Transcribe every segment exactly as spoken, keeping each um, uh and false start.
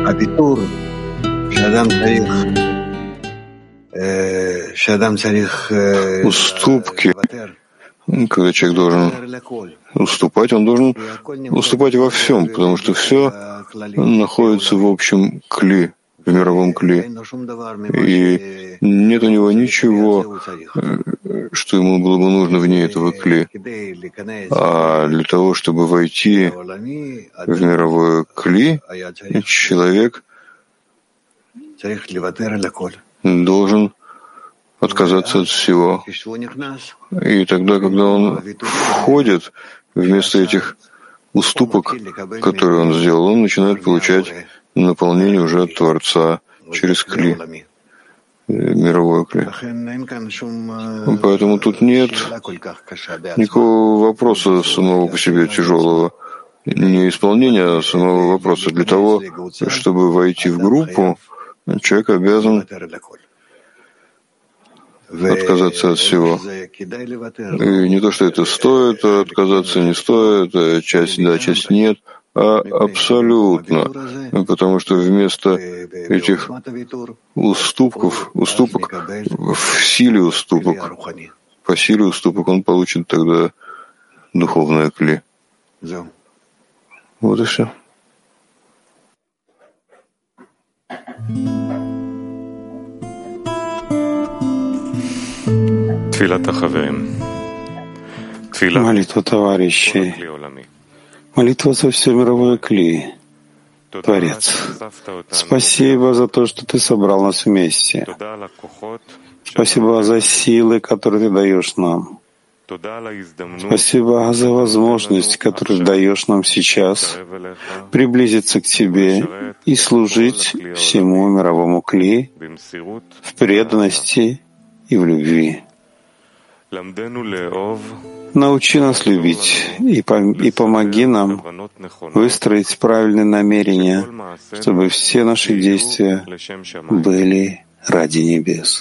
Уступки, когда человек должен уступать, он должен уступать во всем, потому что все находится в общем кли, в мировом кли. И нет у него ничего, что ему было бы нужно вне этого кли. А для того, чтобы войти в мировое кли, человек должен отказаться от всего. И тогда, когда он входит, вместо этих уступок, которые он сделал, он начинает получать наполнение уже от Творца через кли, мировое кли. Поэтому тут нет никакого вопроса самого по себе тяжелого, не исполнения, а самого вопроса. Для того, чтобы войти в группу, человек обязан отказаться от всего. И не то, что это стоит отказаться, не стоит, часть да, часть нет, а абсолютно. Потому что вместо этих уступков, уступок, в силе уступок, по силе уступок он получит тогда духовное кли. Вот и все. Молитва товарищей, молитва за все мировое кли. Творец, спасибо за то, что ты собрал нас вместе. Спасибо за силы, которые ты даешь нам. Спасибо за возможность, которую даешь нам сейчас приблизиться к тебе и служить всему мировому кли в преданности и в любви. Научи нас любить и, пом- и помоги нам выстроить правильные намерения, чтобы все наши действия были ради небес.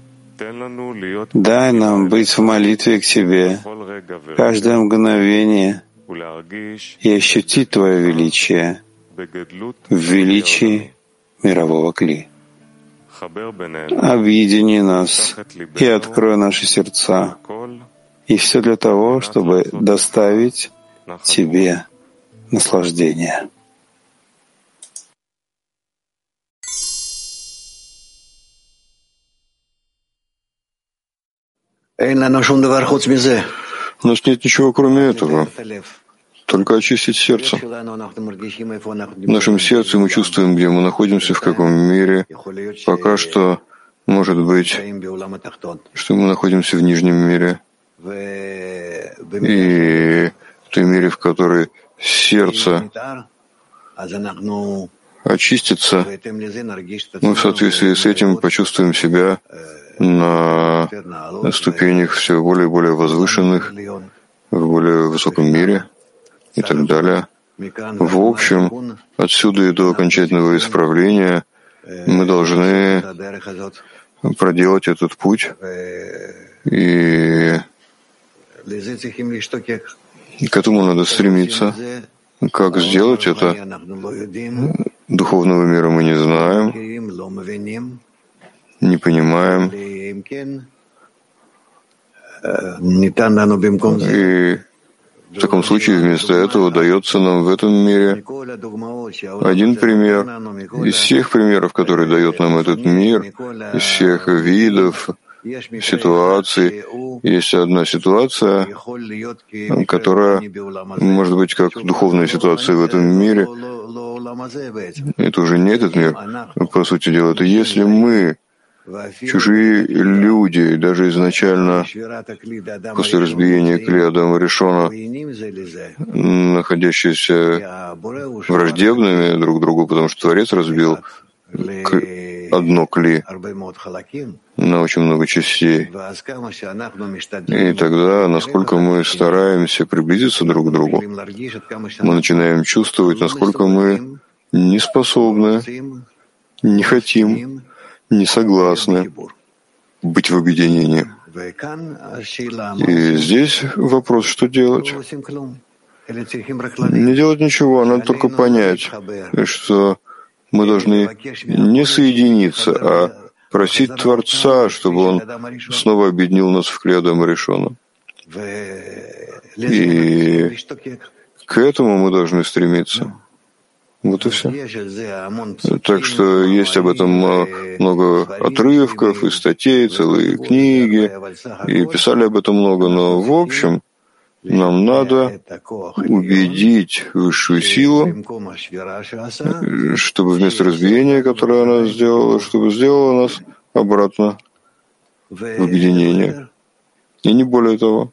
Дай нам быть в молитве к Тебе каждое мгновение и ощутить Твое величие в величии мирового кли. Объедини нас и открой наши сердца, и все для того, чтобы доставить Тебе наслаждение. У нас нет ничего, кроме этого. Только очистить сердце. В нашем сердце мы чувствуем, где мы находимся, в каком мире. Пока что, может быть, что мы находимся в нижнем мире. И в том мире, в который сердце очистится, мы в соответствии с этим почувствуем себя на ступенях все более и более возвышенных, в более высоком мире и так далее. В общем, отсюда и до окончательного исправления мы должны проделать этот путь, и к этому надо стремиться. Как сделать это? Духовного мира мы не знаем, не понимаем. И в таком случае вместо этого дается нам в этом мире один пример из всех примеров, которые дает нам этот мир, из всех видов, ситуаций. Есть одна ситуация, которая может быть как духовная ситуация в этом мире. Это уже не этот мир, по сути дела. Это если мы, чужие люди, даже изначально после разбиения кли Адама Ришона, находящиеся враждебными друг другу, потому что Творец разбил одно кли на очень много частей. И тогда, насколько мы стараемся приблизиться друг к другу, мы начинаем чувствовать, насколько мы не способны, не хотим, не согласны быть в объединении. И здесь вопрос, что делать? Не делать ничего, надо только понять, что Мы должны не соединиться, а просить Творца, чтобы Он снова объединил нас в кле Адама Ришона. И к этому мы должны стремиться. Вот и все. Так что есть об этом много отрывков и статей, целые книги, и писали об этом много, но в общем нам надо убедить высшую силу, чтобы вместо разбиения, которое она сделала, чтобы сделала нас обратно в объединение. И не более того.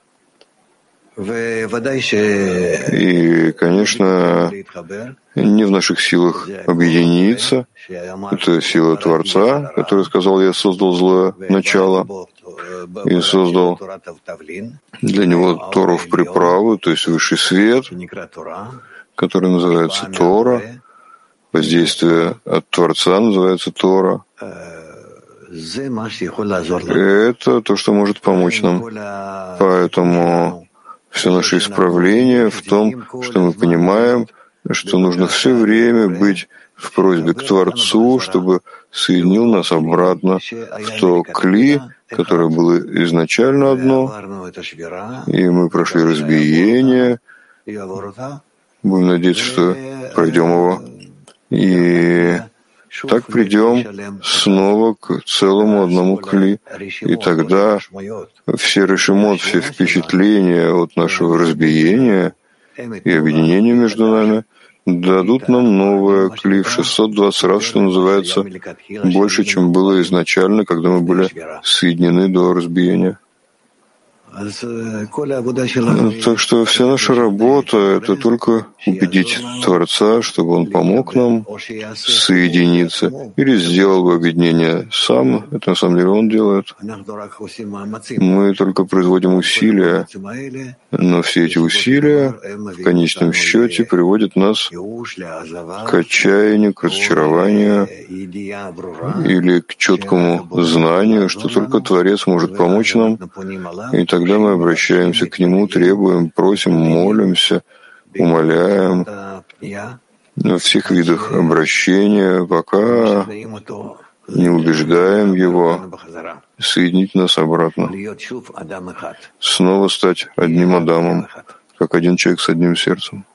И, конечно, не в наших силах объединиться. Это сила Творца, который сказал: «Я создал злое начало и создал для него Тору в приправу», то есть высший свет, который называется Тора. Воздействие от Творца называется Тора. Это то, что может помочь нам. Поэтому все наше исправление в том, что мы понимаем, что нужно все время быть в просьбе к Творцу, чтобы соединил нас обратно в то кли, которое было изначально одно, и мы прошли разбиение. Будем надеяться, что пройдем его, и так придем снова к целому одному кли. И тогда все решимот, все впечатления от нашего разбиения и объединения между нами дадут нам новое кли в шестьсот двадцать раз, что называется, больше, чем было изначально, когда мы были соединены до разбиения. Так что вся наша работа — это только убедить Творца, чтобы Он помог нам соединиться или сделал бы объединение сам. Это на самом деле Он делает. Мы только производим усилия, но все эти усилия в конечном счете приводят нас к отчаянию, к разочарованию или к четкому знанию, что только Творец может помочь нам, и так Тогда мы обращаемся к Нему, требуем, просим, молимся, умоляем во всех видах обращения, пока не убеждаем Его соединить нас обратно, снова стать одним Адамом, как один человек с одним сердцем.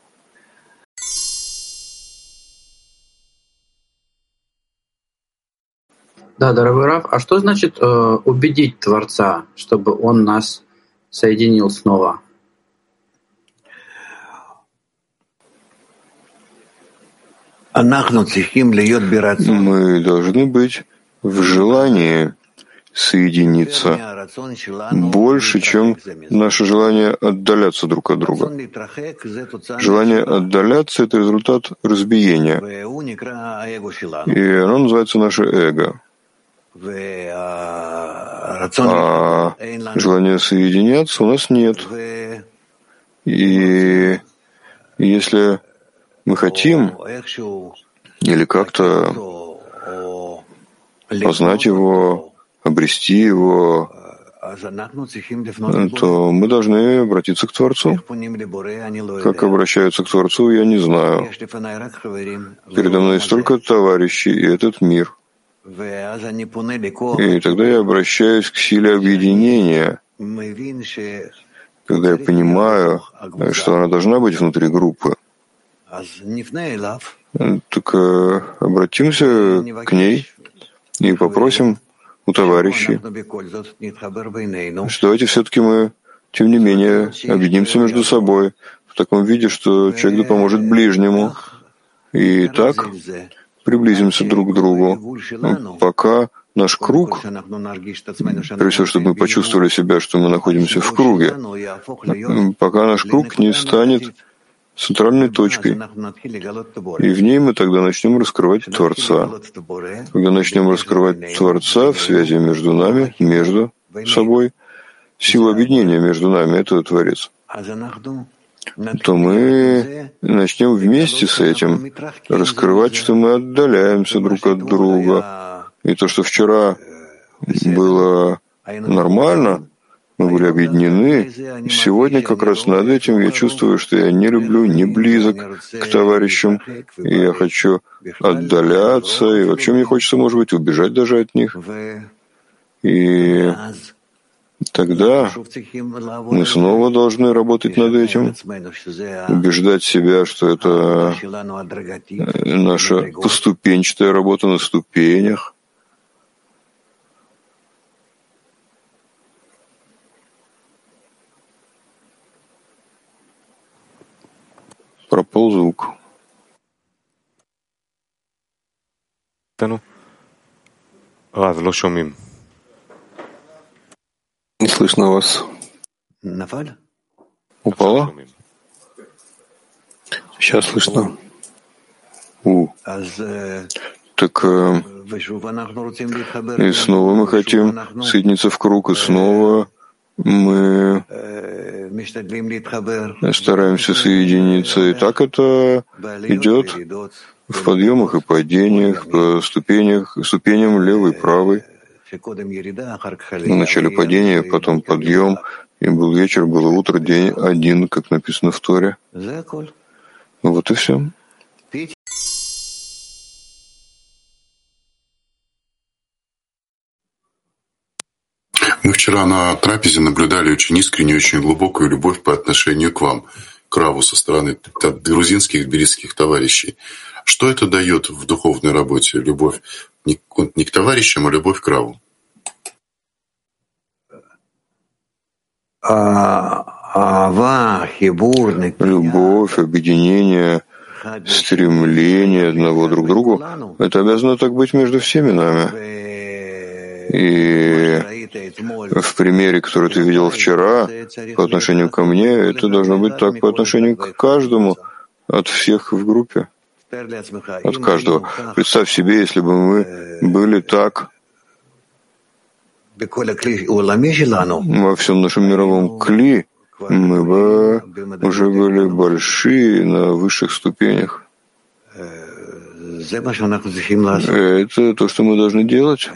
Да, дорогой Рав, а что значит э, убедить Творца, чтобы Он нас соединил снова? Мы должны быть в желании соединиться больше, чем наше желание отдаляться друг от друга. Желание отдаляться — это результат разбиения, и оно называется наше эго. А желания соединяться у нас нет. И если мы хотим или как-то познать его, обрести его, то мы должны обратиться к Творцу. Как обращаются к Творцу, я не знаю. Передо мной столько товарищей и этот мир. И тогда я обращаюсь к силе объединения, когда я понимаю, что она должна быть внутри группы. Так обратимся к ней и попросим у товарищей, что давайте все-таки мы, тем не менее, объединимся между собой в таком виде, что человек да поможет ближнему. И так приблизимся друг к другу, пока наш круг, прежде всего, чтобы мы почувствовали себя, что мы находимся в круге, пока наш круг не станет центральной точкой, и в ней мы тогда начнем раскрывать Творца. Когда начнем раскрывать Творца в связи между нами, между собой, силу объединения между нами — это Творец, то мы начнем вместе с этим раскрывать, что мы отдаляемся друг от друга. И то, что вчера было нормально, мы были объединены. Сегодня как раз над этим я чувствую, что я не люблю, не близок к товарищам, и я хочу отдаляться, и вообще мне хочется, может быть, убежать даже от них. И тогда мы снова должны работать над этим, убеждать себя, что это наша поступенчатая работа на ступенях. Пропал звук. Не слышно вас. Упала? Сейчас слышно. У. Так э, и снова мы хотим соединиться в круг, и снова мы стараемся соединиться. И так это идет в подъемах и падениях, по ступенях, ступеням левой и правой. Вначале падение, потом подъем, и был вечер, было утро, день один, как написано в Торе. Вот и все. Мы вчера на трапезе наблюдали очень искреннюю, очень глубокую любовь по отношению к вам, к Раву, со стороны грузинских, тбилисских товарищей. Что это дает в духовной работе? Любовь не, не к товарищам, а любовь к Раву? Любовь, объединение, стремление одного друг к другу — это обязано так быть между всеми нами. И в примере, который ты видел вчера, по отношению ко мне, это должно быть так по отношению к каждому, от всех в группе, от каждого. Представь себе, если бы мы были так во всем нашем мировом кли, мы бы уже были большие на высших ступенях. Это то, что мы должны делать.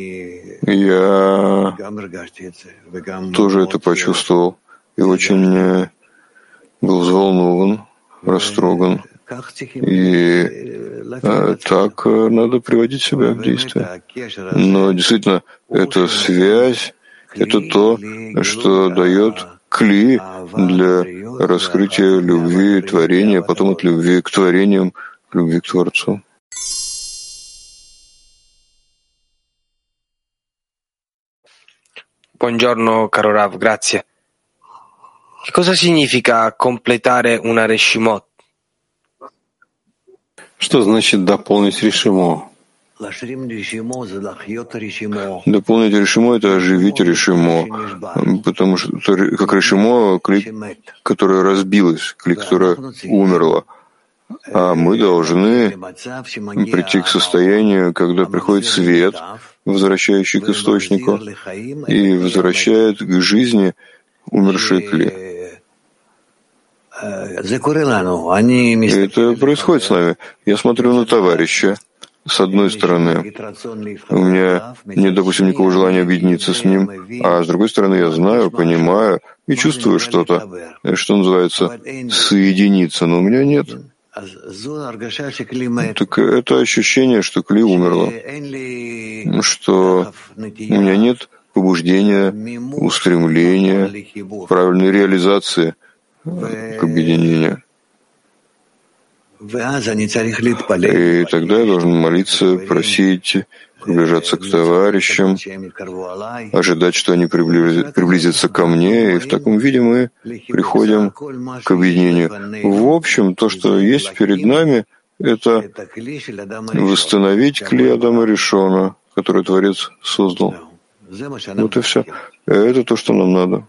Я тоже это почувствовал и очень был взволнован, растроган. И а, так надо приводить себя в действие. Но действительно, эта связь — это то, что дает кли для раскрытия любви и творения, потом от любви к творениям, к любви к Творцу. Buongiorno caro Rav, grazie. Che cosa significa completare una reshimot? Что значит дополнить решимо? Дополнить решимо — это оживить решимо, потому что как решимо — клик, которая разбилась, клик, которая умерла. А мы должны прийти к состоянию, когда приходит свет, возвращающий к источнику, и возвращает к жизни умершие кли. И это происходит с нами. Я смотрю на товарища. С одной стороны, у меня нет, допустим, никакого желания объединиться с ним, а с другой стороны, я знаю, понимаю и чувствую что-то, что называется соединиться, но у меня нет. Так это ощущение, что кли умерло, что у меня нет побуждения, устремления, правильной реализации к объединению. И тогда я должен молиться, просить, приближаться к товарищам, ожидать, что они приблизятся ко мне, и в таком виде мы приходим к объединению. В общем, то, что есть перед нами, это восстановить кли Адама Ришона, который Творец создал. Вот и все. Это то, что нам надо.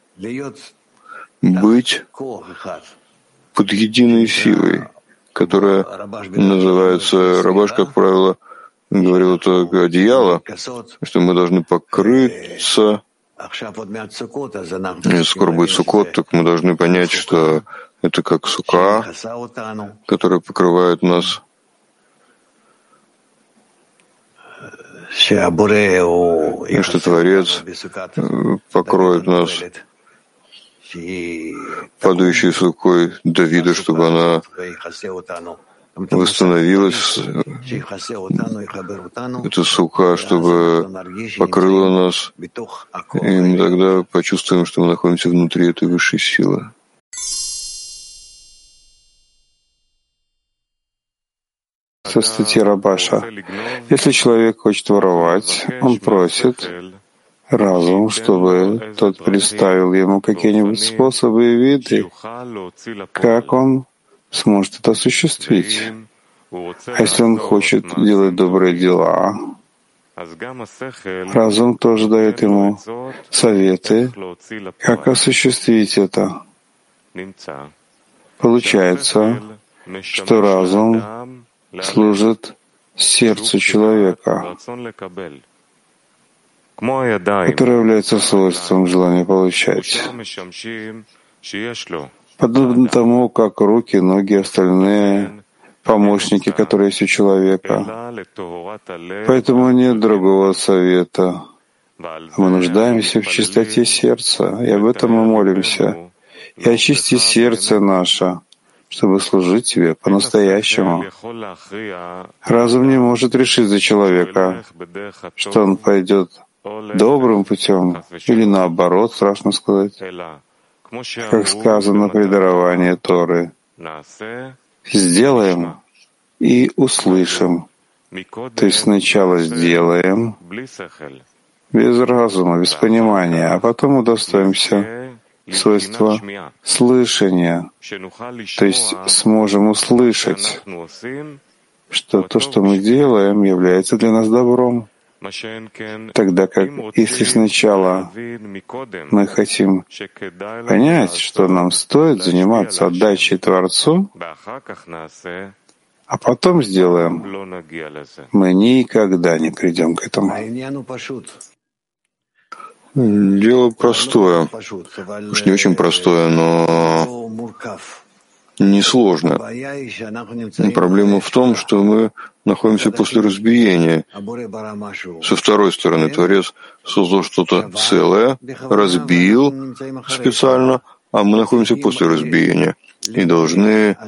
Быть под единой силой, которая называется, Рабаш, как правило, говорил это одеяло, что мы должны покрыться. И скоро будет Суккот, так мы должны понять, что это как сука, которая покрывает нас. и что Творец покроет нас падающей сукой Давида, чтобы она восстановилась, эта сука, чтобы покрыла нас, и мы тогда почувствуем, что мы находимся внутри этой высшей силы. Со статьи Рабаша. Если человек хочет воровать, он просит разум, чтобы тот представил ему какие-нибудь способы и виды, как он сможет это осуществить. А если он хочет делать добрые дела, разум тоже дает ему советы, как осуществить это. Получается, что разум служит сердцу человека, которое является свойством желания получать. Подобно тому, как руки, ноги, остальные помощники, которые есть у человека. Поэтому нет другого совета. Мы нуждаемся в чистоте сердца, и об этом мы молимся. И очисти сердце наше, чтобы служить Тебе по-настоящему. Разум не может решить за человека, что он пойдет добрым путем, или наоборот, страшно сказать, как сказано при даровании Торы. Сделаем и услышим. То есть сначала сделаем без разума, без понимания, а потом удостоимся свойства слышания, то есть сможем услышать, что то, что мы делаем, является для нас добром. Тогда как, если сначала мы хотим понять, что нам стоит заниматься отдачей Творцу, а потом сделаем, мы никогда не придем к этому. Дело простое. Уж не очень простое, но несложно. Проблема в том, что мы находимся после разбиения. Со второй стороны, Творец создал что-то целое, разбил специально, а мы находимся после разбиения и должны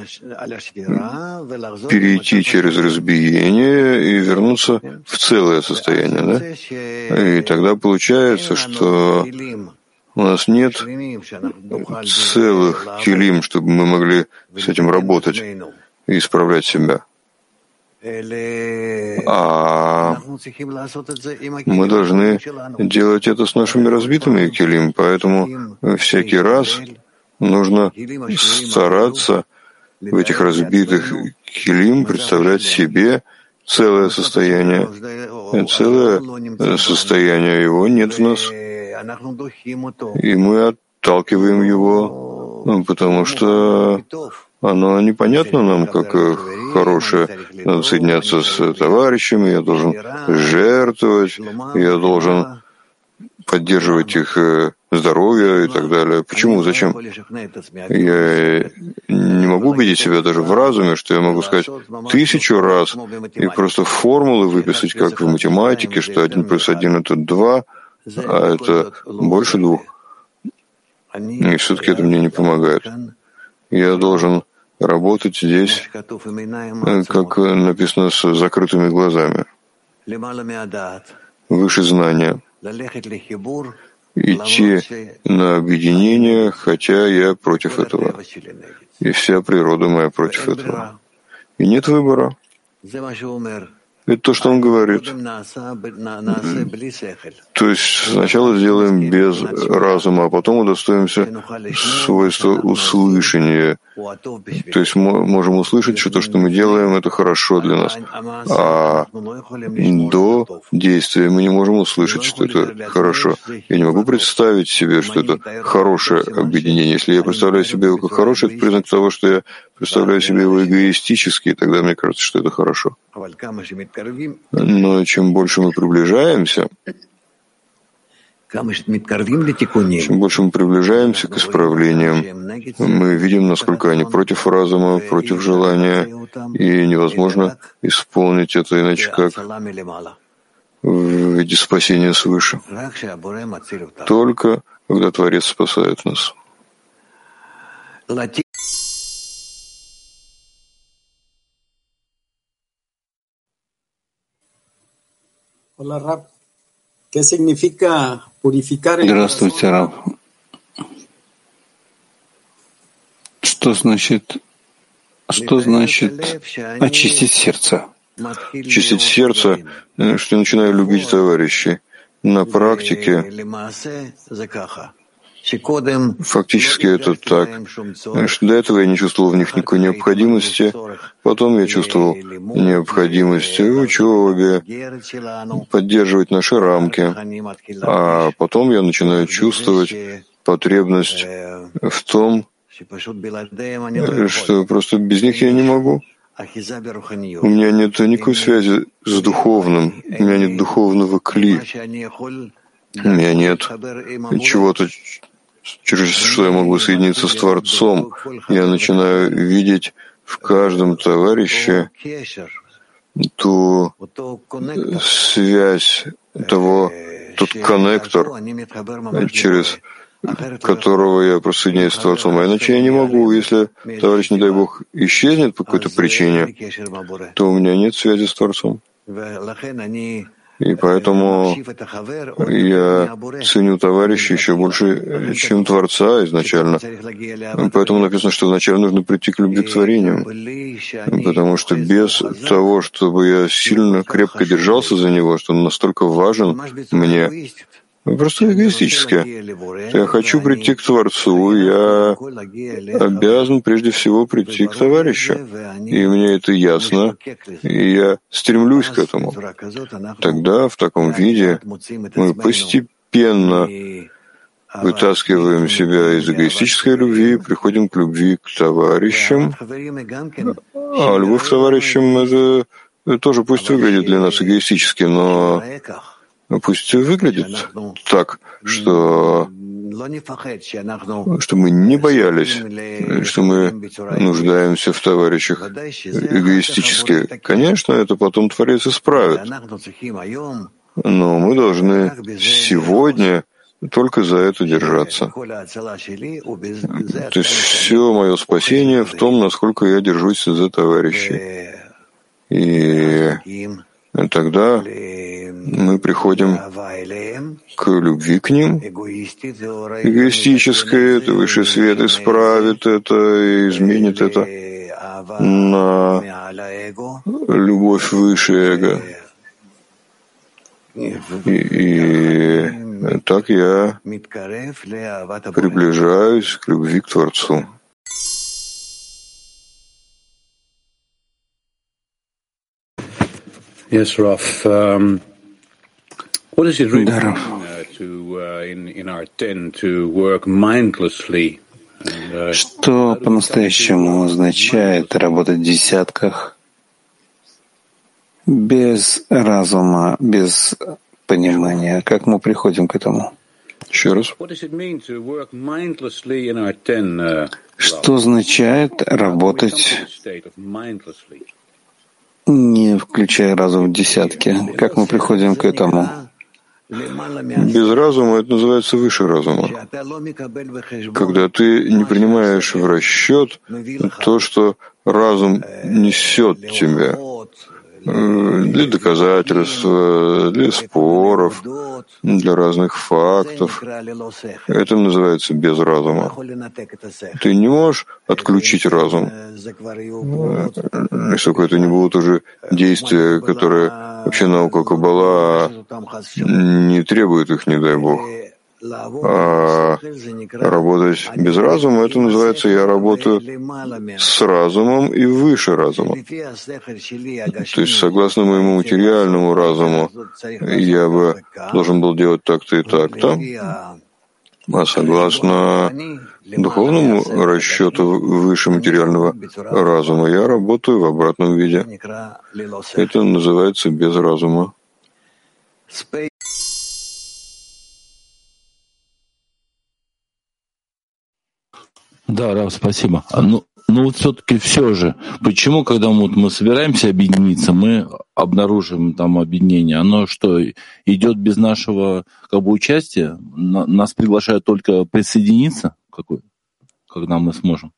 перейти через разбиение и вернуться в целое состояние. Да? И тогда получается, что у нас нет целых килим, чтобы мы могли с этим работать и исправлять себя. А мы должны делать это с нашими разбитыми килим, поэтому всякий раз нужно стараться в этих разбитых килим представлять себе целое состояние. Целое состояние его нет в нас, и мы отталкиваем его, потому что оно непонятно нам, как хорошее. Надо соединяться с товарищами, я должен жертвовать, я должен поддерживать их здоровье и так далее. Почему? Зачем? Я не могу убедить себя даже в разуме, что я могу сказать тысячу раз и просто формулы выписать, как в математике, что один плюс один — это два, а это больше двух. И все-таки это мне не помогает. Я должен работать здесь, как написано, с закрытыми глазами. Выше знания. Идти на объединение, хотя я против этого. И вся природа моя против этого. И нет выбора. Это то, что он говорит. То есть сначала сделаем без разума, а потом удостоимся свойства услышания. То есть мы можем услышать, что то, что мы делаем, это хорошо для нас. А до действия мы не можем услышать, что это хорошо. Я не могу представить себе, что это хорошее объединение. Если я представляю себе его как хорошее, это признак того, что я представляю себе его эгоистически, и тогда мне кажется, что это хорошо. Но чем больше мы приближаемся, чем больше мы приближаемся к исправлениям, мы видим, насколько они против разума, против желания, и невозможно исполнить это иначе как в виде спасения свыше. Только когда Творец спасает нас. Здравствуйте, Рав. Что значит, что значит очистить сердце? Очистить сердце, что я начинаю любить товарищей. На практике фактически это так, что до этого я не чувствовал в них никакой необходимости, потом я чувствовал необходимость в учебе, поддерживать наши рамки, а потом я начинаю чувствовать потребность в том, что просто без них я не могу. У меня нет никакой связи с духовным, у меня нет духовного кли, у меня нет чего-то, через что я могу соединиться с Творцом. Я начинаю видеть в каждом товарище ту связь, того, тот коннектор, через которого я присоединяюсь с Творцом. А иначе я не могу. Если товарищ, не дай Бог, исчезнет по какой-то причине, то у меня нет связи с Творцом. И поэтому я ценю товарища еще больше, чем Творца изначально. Поэтому написано, что вначале нужно прийти к любви к творению. Потому что без того, чтобы я сильно, крепко держался за него, что он настолько важен мне, просто эгоистически. Я хочу прийти к Творцу, я обязан прежде всего прийти к товарищу. И мне это ясно, и я стремлюсь к этому. Тогда в таком виде мы постепенно вытаскиваем себя из эгоистической любви, приходим к любви к товарищам. А любовь к товарищам — это тоже пусть выглядит для нас эгоистически, но пусть выглядит так, что, что мы не боялись, что мы нуждаемся в товарищах эгоистически. Конечно, это потом Творец исправит. Но мы должны сегодня только за это держаться. То есть все мое спасение в том, насколько я держусь за товарищей. И тогда мы приходим к любви к ним. Эгоистическое, это высший свет исправит это, изменит это на любовь выше эго. И, и так я приближаюсь к любви к Творцу. Yes, Raf. Um, what does it really Да, mean Раф. uh, to uh, in in our ten to work mindlessly? And, uh, Что по-настоящему означает работать в десятках без разума, без понимания? Как мы приходим к этому? Еще раз. what does it mean to work mindlessly in our ten? Uh, Что означает How do we come to работать, this state of mindlessly? не включая разум в десятки? Как мы приходим к этому? Без разума это называется выше разума. Когда ты не принимаешь в расчет то, что разум несет тебя для доказательства, для споров, для разных фактов. Это называется без разума. Ты не можешь отключить разум. Если какое-то не будут уже действия, которые вообще наука Каббала не требует их, не дай Бог. А работать без разума — это называется «я работаю с разумом и выше разума». То есть, согласно моему материальному разуму, я бы должен был делать так-то и так-то, а согласно духовному расчету выше материального разума я работаю в обратном виде. Это называется без разума. Да, Рав, спасибо. Ну, Но вот все-таки все же, почему, когда мы, вот мы собираемся объединиться, мы обнаруживаем там объединение? Оно что, идет без нашего как бы участия? На, нас приглашают только присоединиться, какой, когда мы сможем?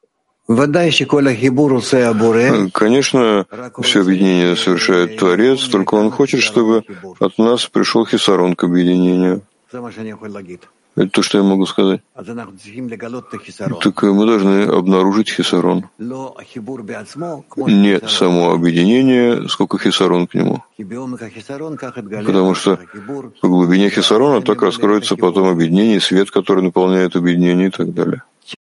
Конечно, все объединение совершает Творец, только Он хочет, чтобы от нас пришел хисарон к объединению. Это то, что я могу сказать. Так мы должны обнаружить хисарон. Не само объединение, сколько хисарон к нему. Потому что по глубине хисарона так раскроется потом объединение, свет, который наполняет объединение и так далее.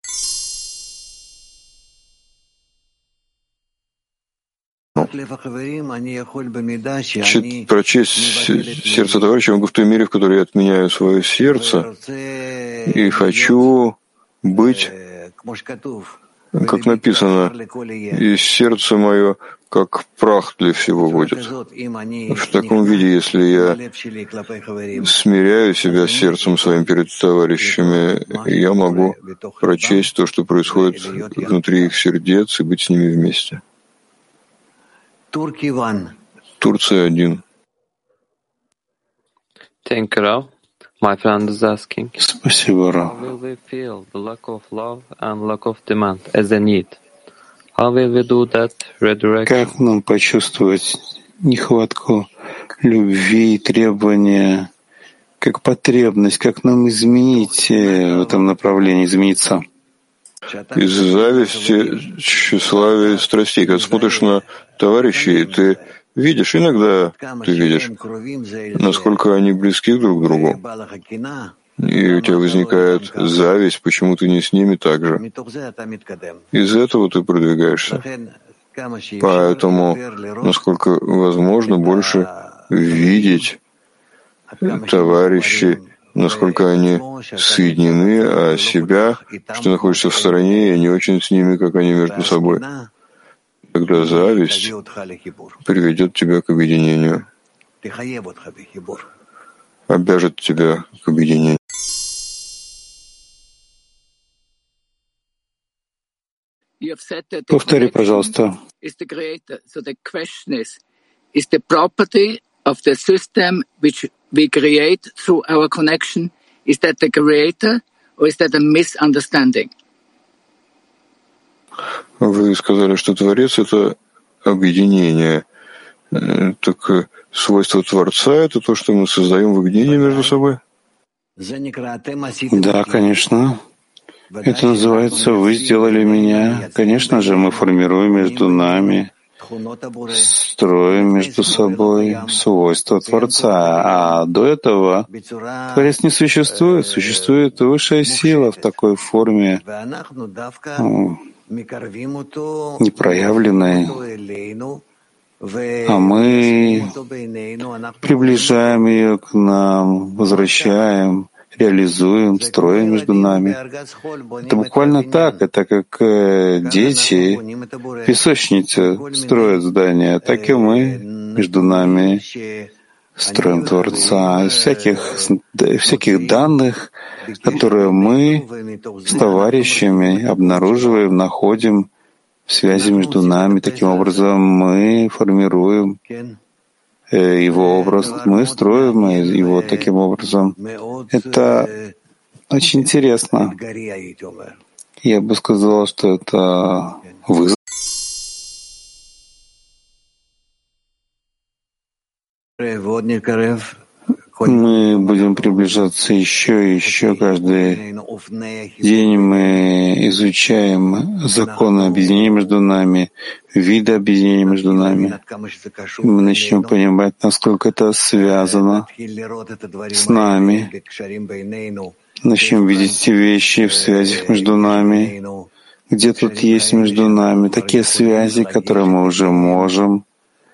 Чит, прочесть сердце товарища я могу в той мере, в которой я отменяю свое сердце и хочу быть, как написано, и сердце мое как прах для всего будет. В таком виде, если я смиряю себя сердцем своим перед товарищами, я могу прочесть то, что происходит внутри их сердец, и быть с ними вместе. Турция один. Thank you, Rav. My friend is asking. Спасибо, Рав. How will we feel the lack of love and lack of demand as a need? How will we do that redirection? Как нам почувствовать нехватку любви и требования как потребность? Как нам изменить в этом направлении, измениться? Из зависти, тщеславия, страстей. Когда смотришь на товарищей, ты видишь, иногда ты видишь, насколько они близки друг к другу. И у тебя возникает зависть, почему ты не с ними так же. Из этого ты продвигаешься. Поэтому, насколько возможно, больше видеть товарищей, насколько они соединены, а себя, что находишься в стороне, и не очень с ними, как они между собой. Тогда зависть приведет тебя к объединению, обяжет тебя к объединению. Повтори, пожалуйста. Of the system which we create through our connection, is that the creator or is that a misunderstanding? Вы сказали, что Творец — это объединение. Так свойство Творца — это то, что мы создаем в объединении между собой? Да, конечно. Это называется «Вы сделали меня». Конечно же, мы формируем между нами, строим между собой свойства Творца, а до этого Творец не существует. Существует высшая сила в такой форме, непроявленной, а мы приближаем ее к нам, возвращаем, реализуем, строим между нами. Это буквально так. Это как дети в песочнице строят здания, так и мы между нами строим Творца. Из всяких, всяких данных, которые мы с товарищами обнаруживаем, находим связи между нами. Таким образом мы формируем его образ, мы строим его таким образом. Это очень интересно. Я бы сказал, что это вызов. Мы будем приближаться еще и еще. Каждый день мы изучаем законы объединения между нами, виды объединения между нами. Мы начнем понимать, насколько это связано с нами. Начнем видеть эти вещи в связях между нами. Где тут есть между нами такие связи, которые мы уже можем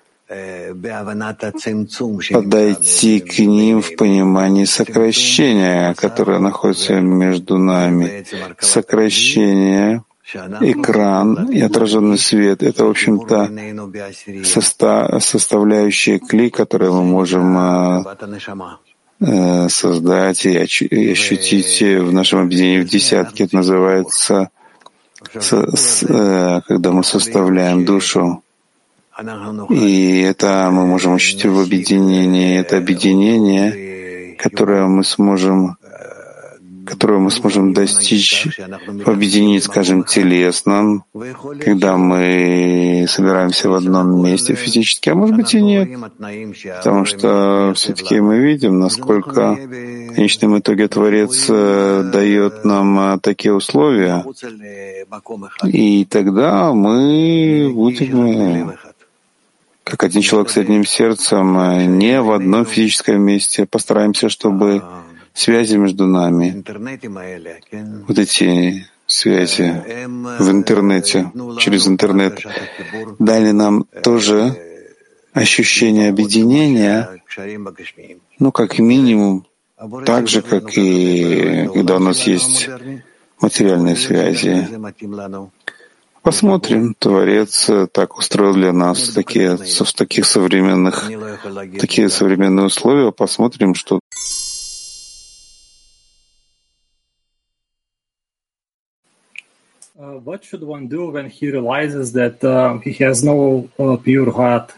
подойти к ним в понимании сокращения, которое находится между нами. Сокращение, экран и отраженный свет — это, в общем-то, состав, составляющие кли, которые мы можем э, создать и ощутить в нашем объединении в десятке. Это называется С, с, э, когда мы составляем душу, и это мы можем ощутить в объединении, это объединение, которое мы сможем, которое мы сможем достичь в объединении, скажем, телесном, когда мы собираемся в одном месте физически, а может быть и нет, потому что все-таки мы видим, насколько в конечном итоге Творец дает нам такие условия, и тогда мы будем как один человек с одним сердцем, не в одном физическом месте. Постараемся, чтобы связи между нами, вот эти связи в интернете, через интернет, дали нам тоже ощущение объединения, ну, как минимум, так же, как и когда у нас есть материальные связи. Посмотрим, Творец так устроил для нас такие, в таких современных, такие современные условия. Посмотрим, что Uh, what should one do when he realizes that uh, he has no uh, pure heart?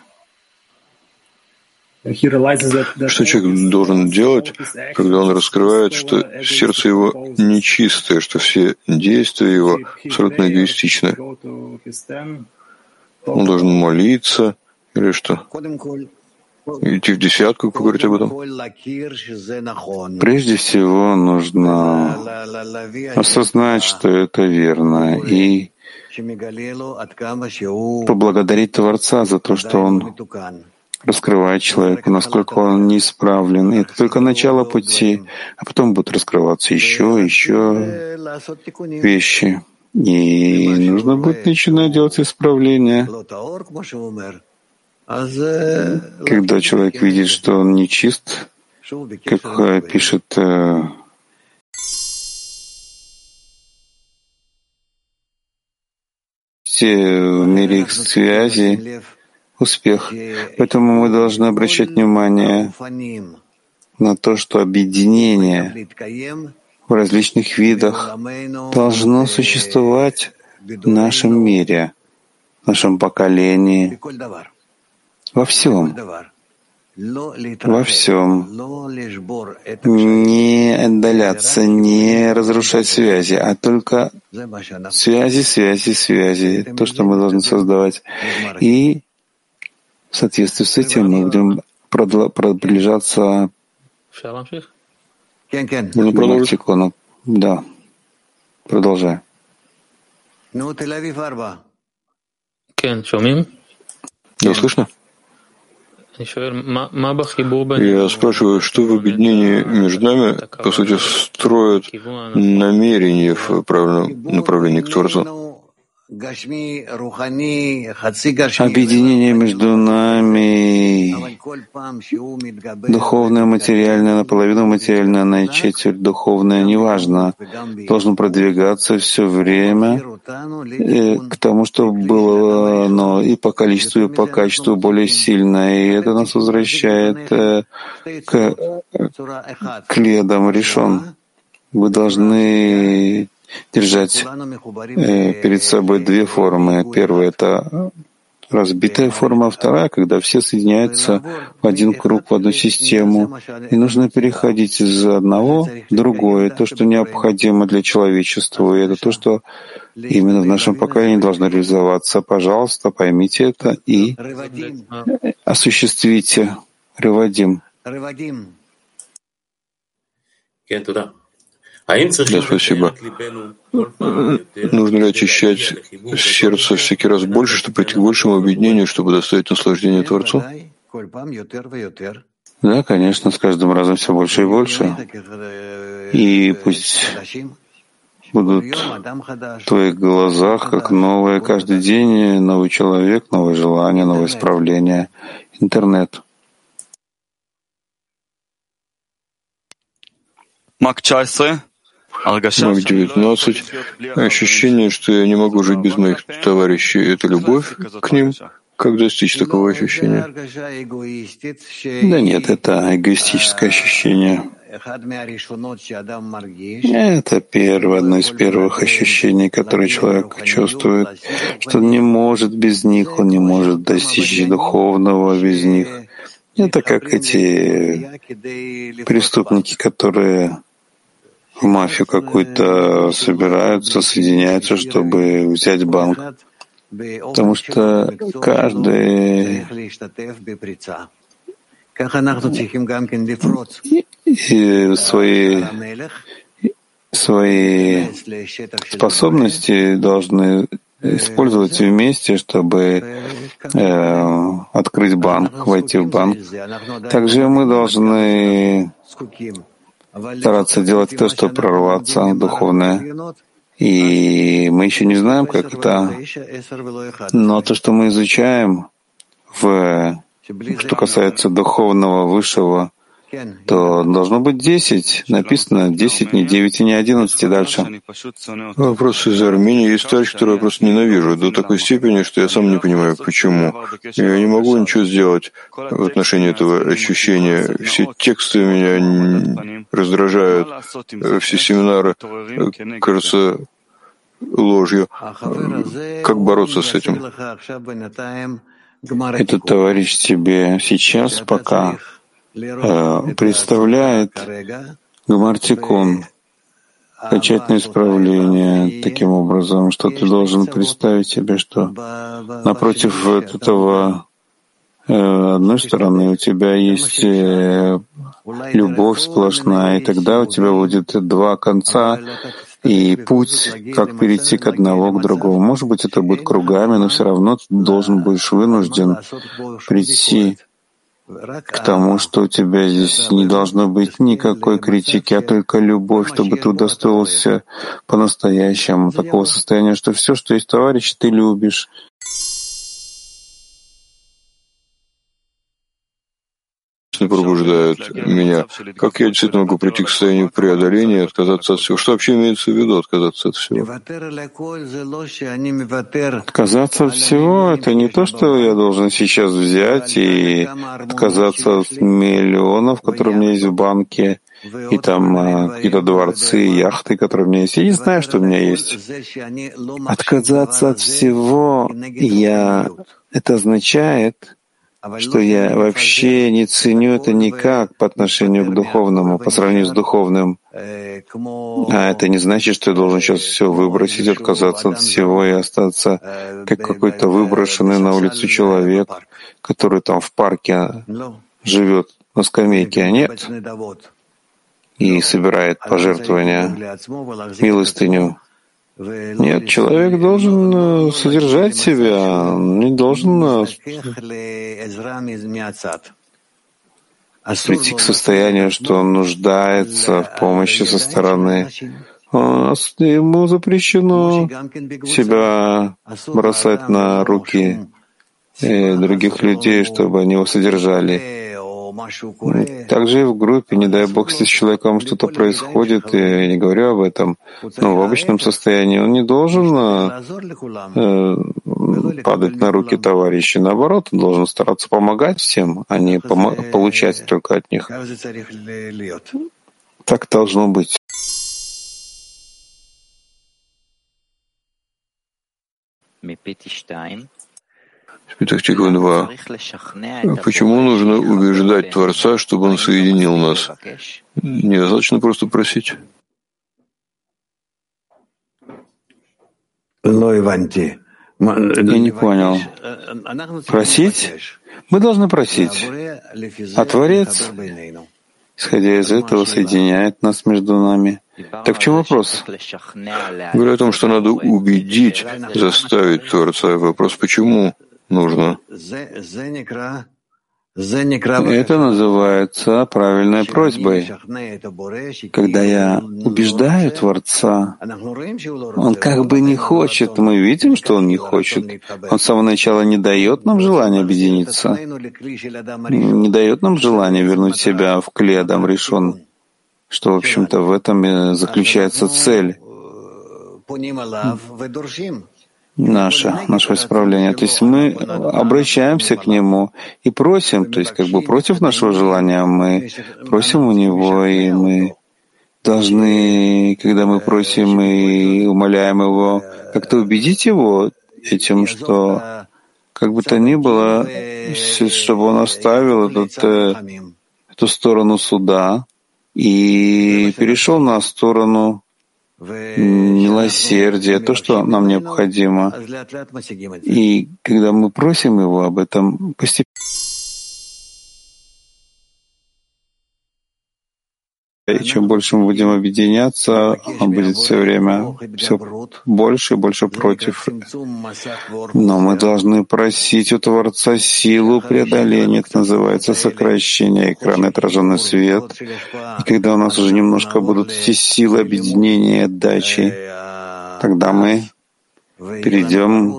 He realizes that, that что человек должен делать, когда он раскрывает, что сердце его нечистое, что все действия его абсолютно эгоистичны? Он должен молиться или что? Идти в десятку, поговорить об этом? Прежде всего нужно осознать, что это верно, и поблагодарить Творца за то, что Он раскрывает человеку, насколько он неисправлен. И это только начало пути, а потом будут раскрываться еще, еще вещи. И нужно будет начинать делать исправления. Когда человек видит, что он нечист, как пишет все в мире их связи, успех. Поэтому мы должны обращать внимание на то, что объединение в различных видах должно существовать в нашем мире, в нашем поколении, во всем, во всем. Не отдаляться, не разрушать связи, а только связи, связи, связи. То, что мы должны создавать. И в соответствии с этим мы будем приближаться к Мартикону. Да. Продолжай. Да, слышно? Я спрашиваю, что в объединении между нами, по сути, строят намерение в правильном направлении к Творцу? Объединение между нами, духовное, материальное, наполовину материальное, на четверть духовное, неважно, должен продвигаться все время к тому, чтобы было оно и по количеству, и по качеству более сильное. И это нас возвращает к кледам решен. Вы должны держать э, перед собой две формы. Первая — это разбитая форма, а вторая, когда все соединяются в один круг, в одну систему. И нужно переходить из одного в другое, то, что необходимо для человечества. И это то, что именно в нашем поколении должно реализоваться. Пожалуйста, поймите это и осуществите. Ревадим. Да, спасибо. Нужно ли очищать сердце всякий раз больше, чтобы прийти к большему объединению, чтобы доставить наслаждение Творцу? Да, конечно, с каждым разом все больше и больше. И пусть будут в твоих глазах как новое каждый день, новый человек, новое желание, новое исправление. Интернет. Мак девятнадцать. Ощущение, что я не могу жить без моих товарищей. Это любовь к ним? Как достичь такого ощущения? Да нет, это эгоистическое ощущение. Это первое, одно из первых ощущений, которые человек чувствует, что он не может без них, он не может достичь духовного без них. Это как эти преступники, которые в мафию какую-то собираются, соединяются, чтобы взять банк. Потому что каждый и свои, свои способности должны использовать вместе, чтобы э, открыть банк, войти в банк. Также мы должны стараться делать то, что прорваться духовное. И мы еще не знаем, как это. Но то, что мы изучаем, в, что касается духовного, высшего, то должно быть десять. Написано десять, не девять и не одиннадцать, и дальше. Вопрос из Армении. Есть товарищ, которого я просто ненавижу до такой степени, что я сам не понимаю, почему. Я не могу ничего сделать в отношении этого ощущения. Все тексты меня раздражают, все семинары кажутся ложью. Как бороться с этим? Этот товарищ тебе сейчас пока представляет гамартикун, окончательное исправление, таким образом, что ты должен представить себе, что напротив этого одной стороны у тебя есть любовь сплошная, и тогда у тебя будет два конца и путь, как перейти к одного к другому. Может быть, это будет кругами, но все равно ты должен будешь вынужден прийти к тому, что у тебя здесь не должно быть никакой критики, а только любовь, чтобы ты удостоился по-настоящему такого состояния, что все, что есть товарищ, ты любишь. Пробуждают меня. Как я действительно могу прийти к состоянию преодоления и отказаться от всего? Что вообще имеется в виду отказаться от всего? Отказаться от всего — это не то, что я должен сейчас взять и отказаться от миллионов, которые у меня есть в банке, и там какие-то дворцы, яхты, которые у меня есть. Я не знаю, что у меня есть. Отказаться от всего я... это означает, что я вообще не ценю это никак по отношению к духовному, по сравнению с духовным. А это не значит, что я должен сейчас все выбросить, отказаться от всего и остаться как какой-то выброшенный на улицу человек, который там в парке живет на скамейке, а нет, и собирает пожертвования, милостыню. Нет, человек должен содержать себя, не должен прийти к состоянию, что он нуждается в помощи со стороны. Ему запрещено себя бросать на руки других людей, чтобы они его содержали. Также и в группе, не дай бог, если с человеком что-то происходит, и я не говорю об этом, но в обычном состоянии он не должен э, падать на руки товарищей. Наоборот, он должен стараться помогать всем, а не пом- получать только от них. Так должно быть. Петах Тиква два. Почему нужно убеждать Творца, чтобы он соединил нас? Недостаточно просто просить. Я не понял. Просить? Мы должны просить. А Творец, исходя из этого, соединяет нас между нами. Так в чем вопрос? Говорю о том, что надо убедить, заставить Творца. Вопрос, почему нужно? Это называется правильной просьбой. Когда я убеждаю Творца, он как бы не хочет, мы видим, что он не хочет. Он с самого начала не дает нам желания объединиться, не дает нам желания вернуть себя в клей Адам Ришон, что, в общем-то, в этом и заключается цель. наше, наше исправление. То есть мы обращаемся к Нему и просим, то есть как бы против нашего желания мы просим у Него, и мы должны, когда мы просим и умоляем Его, как-то убедить Его этим, что как бы то ни было, чтобы Он оставил этот, эту сторону суда и перешел на сторону милосердия, то, что нам необходимо. И когда мы просим Его об этом, постепенно, и чем больше мы будем объединяться, он будет все время все больше и больше против. Но мы должны просить у Творца силу преодоления, это называется сокращение экрана, отраженный свет. И когда у нас уже немножко будут эти силы объединения и отдачи, тогда мы перейдем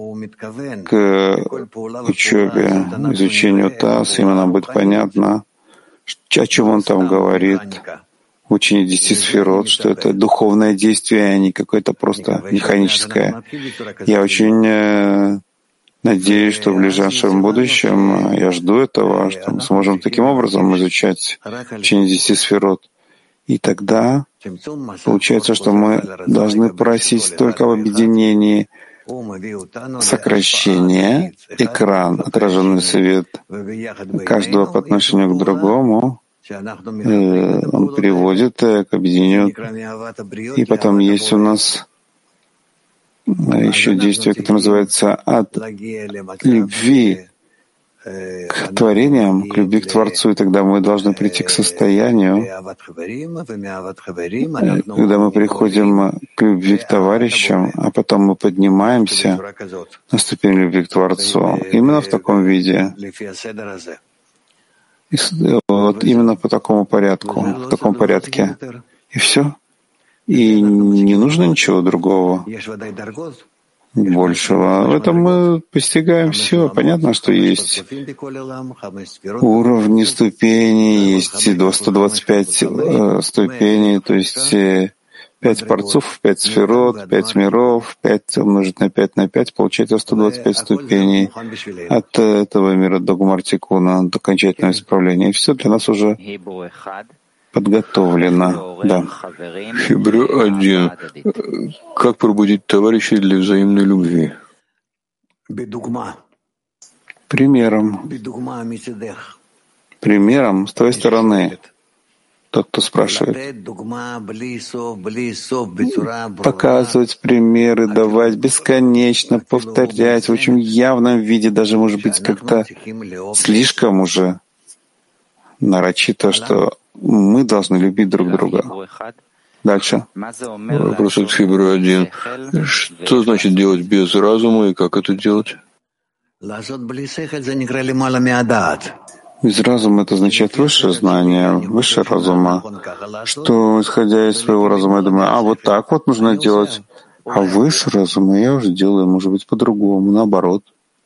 к учебе, изучению ТАСС, и нам будет понятно, о чем он там говорит в учении десяти сферот, что это духовное действие, а не какое-то просто механическое. Я очень э, надеюсь, что в ближайшем будущем, я жду этого, что мы сможем таким образом изучать учение десяти сферот. И тогда получается, что мы должны просить только об объединении, сокращение, экран, отраженный свет каждого по отношению к другому, он приводит к объединению. И потом есть у нас еще действие, которое называется от любви к творениям, к любви к Творцу, и тогда мы должны прийти к состоянию, когда мы приходим к любви к товарищам, а потом мы поднимаемся на ступень любви к Творцу. Именно в таком виде. И вот именно по такому порядку, в таком порядке. И все. И не нужно ничего другого, большего. В этом мы постигаем все. Понятно, что есть уровни, ступени, есть сто двадцать пять э, ступеней, то есть э, пять парцов, пять сферот, пять миров, пять умножить на пять на пять, получается сто двадцать пять ступеней от этого мира до Гумартикуна, до окончательного исправления. И все для нас уже подготовлено. Да. Хибру один. Как пробудить товарищей для взаимной любви? Примером. Примером с твоей стороны. Тот, кто спрашивает. Показывать примеры, давать бесконечно, повторять в очень явном виде, даже, может быть, как-то слишком уже нарочито, что мы должны любить друг друга. Дальше. Вопрос к Хибру один. Что значит делать без разума и как это делать? Без разума это означает высшее знание, высшее разума, что, исходя из своего разума, я думаю, а вот так вот нужно делать, а выше разума я уже делаю, может быть, по-другому, наоборот.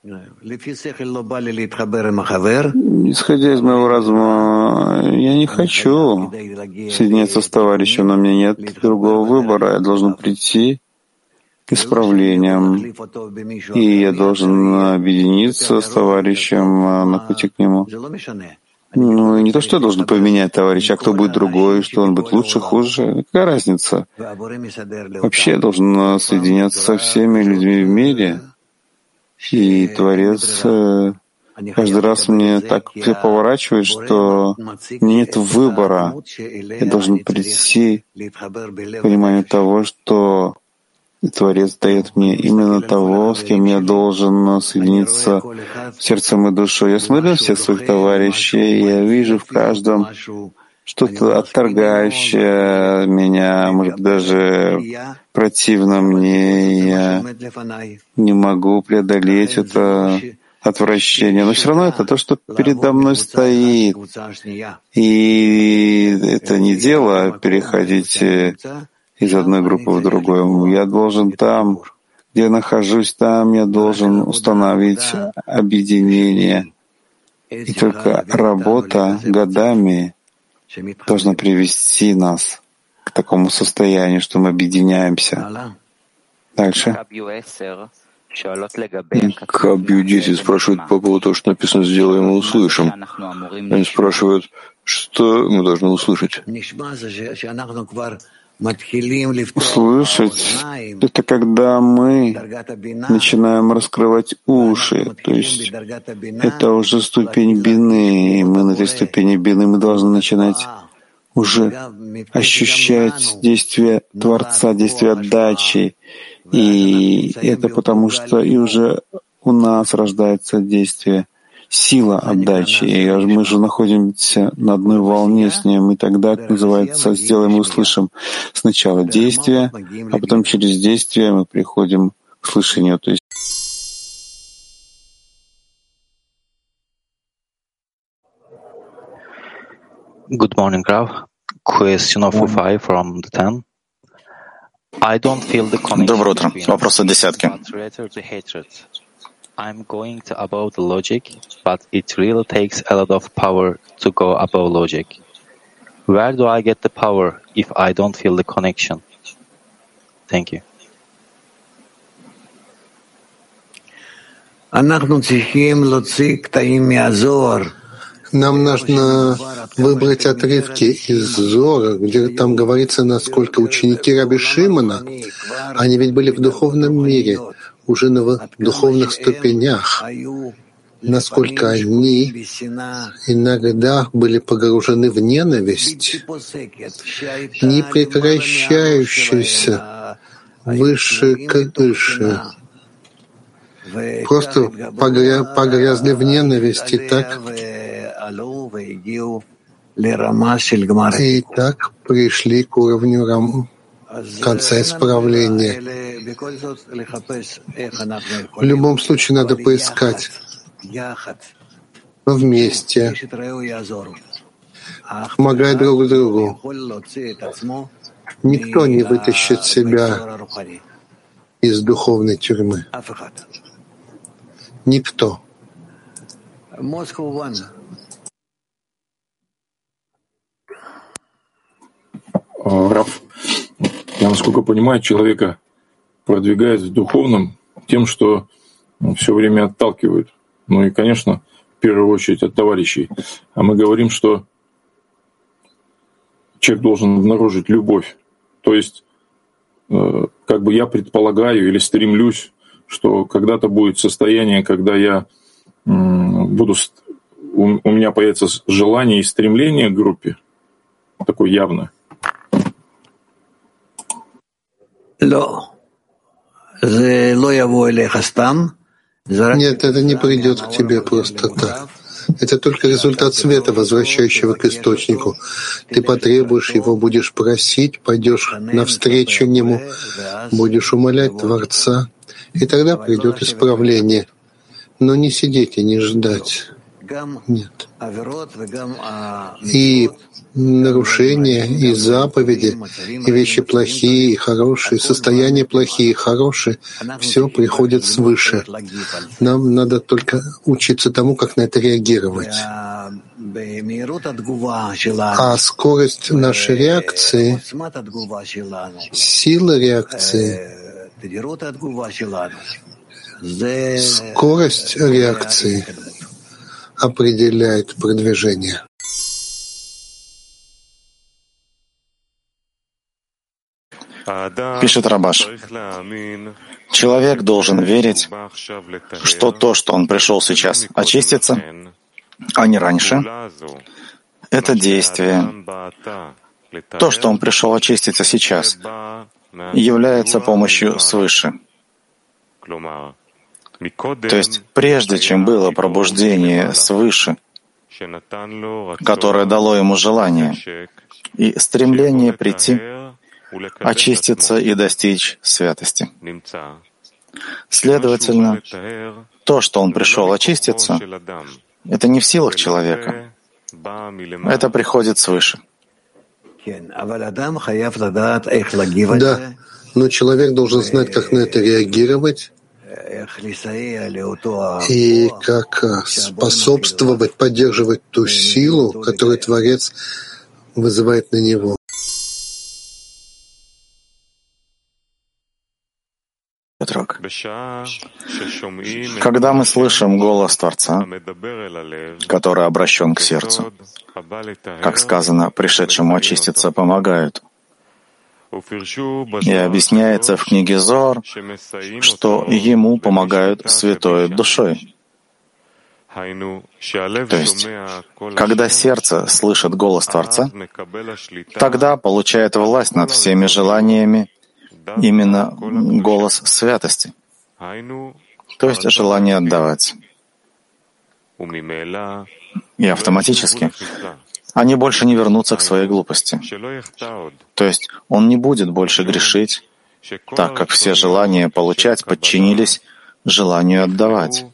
Исходя из моего разума, я не хочу соединяться с товарищем, но у меня нет другого выбора. Я должен прийти к исправлениям, и я должен объединиться с товарищем на пути к нему. Ну, и не то, что я должен поменять товарища, а кто будет другой, что он будет лучше, хуже. Какая разница? Вообще я должен соединяться со всеми людьми в мире, и Творец каждый раз мне так все поворачивает, что нет выбора. Я должен прийти к пониманию того, что Творец дает мне именно того, с кем я должен соединиться сердцем и душой. Я смотрю на всех своих товарищей, и я вижу в каждом что-то отторгающее меня, может быть, даже противно мне, и я не могу преодолеть это отвращение. Но все равно это то, что передо мной стоит. И это не дело переходить из одной группы в другую. Я должен там, где я нахожусь, там я должен установить объединение. И только работа годами должна привести нас к такому состоянию, что мы объединяемся. Дальше. Кабью десять спрашивает по поводу того, что написано «сделаем и услышим». Они спрашивают, что мы должны услышать. Услышать — это когда мы начинаем раскрывать уши, то есть это уже ступень бины, и мы на этой ступени бины мы должны начинать уже ощущать действие Творца, действие отдачи, и это потому что и уже у нас рождается действие, сила отдачи, и мы же находимся на одной волне с ним, и тогда это называется «сделаем и услышим». Сначала действие, а потом через действие мы приходим к слышанию. То есть Good morning, Rav. Question of five from the ten. I don't feel the connection. Доброе утро. Вопрос от десятки. I'm going to above the logic, but it really takes a lot of power to go above logic. Where do I get the power if I don't feel the connection? Thank you. Нам нужно выбрать отрывки из Зора, где там говорится, насколько ученики Раби Шимона, они ведь были в духовном мире, уже на духовных ступенях, насколько они иногда были погружены в ненависть, не прекращающуюся выше крыши. Просто погря... погрязли в ненависти так, и так пришли к уровню рам... конца исправления. В любом случае надо поискать вместе, помогая друг другу. Никто не вытащит себя из духовной тюрьмы. Никто. Раф, я, насколько понимаю, человека продвигает в духовном тем, что все время отталкивают. Ну и, конечно, в первую очередь от товарищей. А мы говорим, что человек должен обнаружить любовь. То есть, как бы я предполагаю или стремлюсь, что когда-то будет состояние, когда я буду, у меня появится желание и стремление к группе, такое явное. Нет, это не придет к тебе просто так. Это только результат света, возвращающего к источнику. Ты потребуешь его, будешь просить, пойдешь навстречу нему, будешь умолять Творца, и тогда придет исправление. Но не сидеть и не ждать. Нет. И нарушения, и заповеди, и вещи плохие, и хорошие, состояния плохие, и хорошие, все приходит свыше. Нам надо только учиться тому, как на это реагировать. А скорость нашей реакции, сила реакции, скорость реакции определяет продвижение. Пишет Рабаш. Человек должен верить, что то, что он пришел сейчас очиститься, а не раньше, это действие. То, что он пришел очиститься сейчас, является помощью свыше. То есть прежде чем было пробуждение свыше, которое дало ему желание и стремление прийти, очиститься и достичь святости. Следовательно, то, что он пришел очиститься, это не в силах человека. Это приходит свыше. Да, но человек должен знать, как на это реагировать и как способствовать, поддерживать ту силу, которую Творец вызывает на него. Петрок. Когда мы слышим голос Творца, который обращен к сердцу, как сказано, пришедшему очиститься помогают, и объясняется в книге Зоар, что ему помогают святой душой. То есть, когда сердце слышит голос Творца, тогда получает власть над всеми желаниями именно голос святости, то есть желание отдавать. И автоматически они больше не вернутся к своей глупости. То есть он не будет больше грешить, так как все желания получать подчинились желанию отдавать.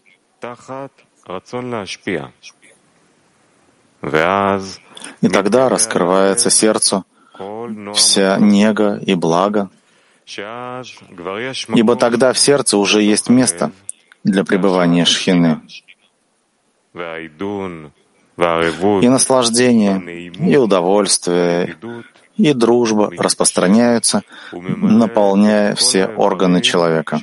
И тогда раскрывается сердцу вся нега и благо, ибо тогда в сердце уже есть место для пребывания шхины. И наслаждение, и удовольствие, и дружба распространяются, наполняя все органы человека.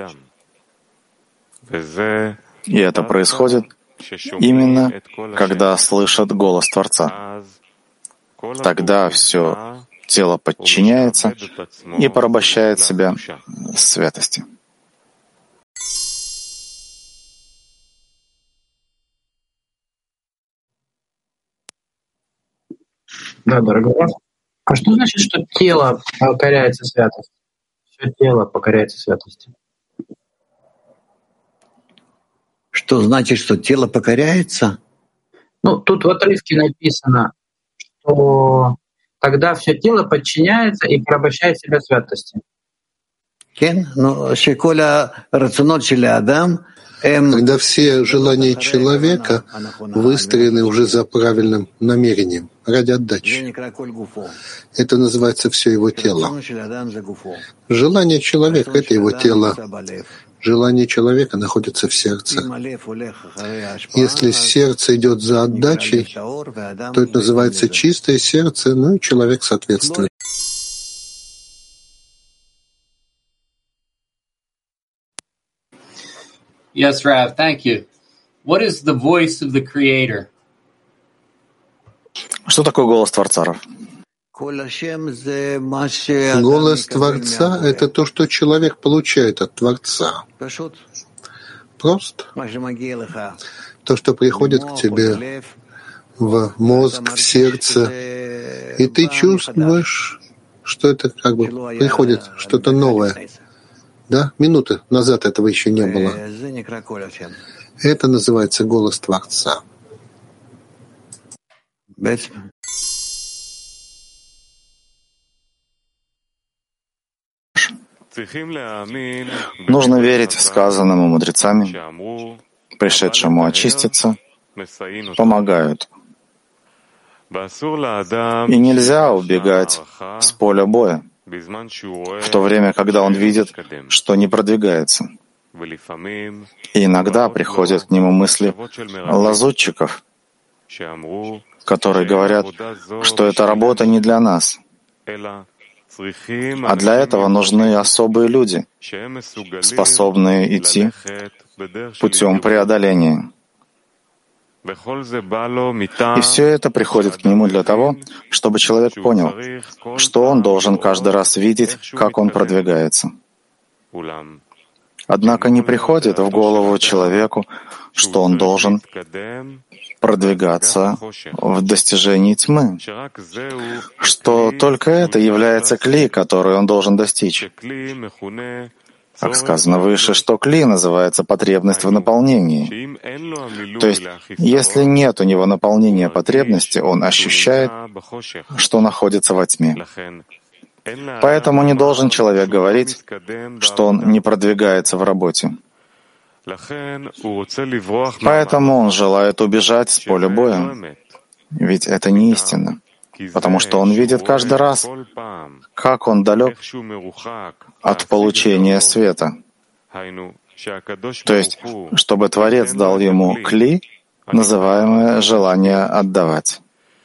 И это происходит именно, когда слышат голос Творца. Тогда все тело подчиняется и порабощает себя святости. Да, дорогой Раф. А что значит, что тело покоряется святости? Все тело покоряется святости. Что значит, что тело покоряется? Ну, тут в отрывке написано, что тогда все тело подчиняется и порабощает себя святости. Когда все желания человека выстроены уже за правильным намерением, ради отдачи. Это называется все его тело. Желание человека — это его тело. Желание человека находится в сердце. Если сердце идет за отдачей, то это называется чистое сердце, ну и человек соответствует. Yes, Rav, thank you. What is the voice of the Creator? Что такое голос Творца, Рав? Голос Творца — это то, что человек получает от Творца. Просто. То, что приходит к тебе в мозг, в сердце, и ты чувствуешь, что это как бы приходит что-то новое. Да? Минуты назад этого еще не было. Это называется голос Творца. Нужно верить сказанному мудрецами, пришедшему очиститься, помогают. И нельзя убегать с поля боя, в то время, когда он видит, что не продвигается. И иногда приходят к нему мысли лазутчиков, которые говорят, что эта работа не для нас. А для этого нужны особые люди, способные идти путем преодоления. И все это приходит к нему для того, чтобы человек понял, что он должен каждый раз видеть, как он продвигается. Однако не приходит в голову человеку, что он должен продвигаться в достижении тьмы, что только это является кли, который он должен достичь. Как сказано выше, что кли называется потребность в наполнении. То есть, если нет у него наполнения потребности, он ощущает, что находится во тьме. Поэтому не должен человек говорить, что он не продвигается в работе. Поэтому он желает убежать с поля боя. Ведь это не истина. Потому что он видит каждый раз, как он далек от получения света. То есть, чтобы Творец дал ему кли, называемое желание отдавать.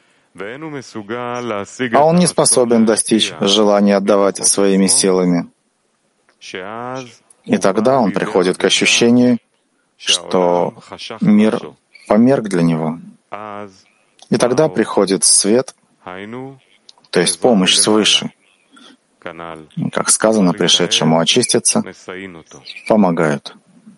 А он не способен достичь желания отдавать своими силами. И тогда он приходит к ощущению, что мир померк для него. И тогда приходит свет, то есть помощь свыше. Как сказано, пришедшему очиститься, помогают.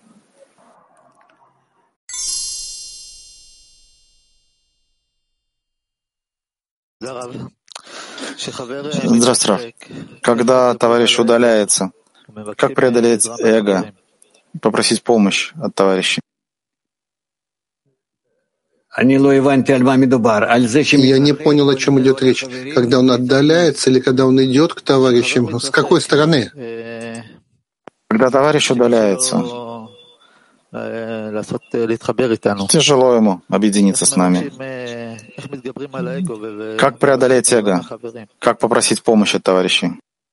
Здравствуй. Когда товарищ удаляется, как преодолеть эго, попросить помощь от товарища? Я не понял, о чем идет речь. Когда он отдаляется или когда он идет к товарищам? С какой стороны? Когда товарищ удаляется, тяжело ему объединиться с нами. Как преодолеть эго? Как попросить помощь от товарищей?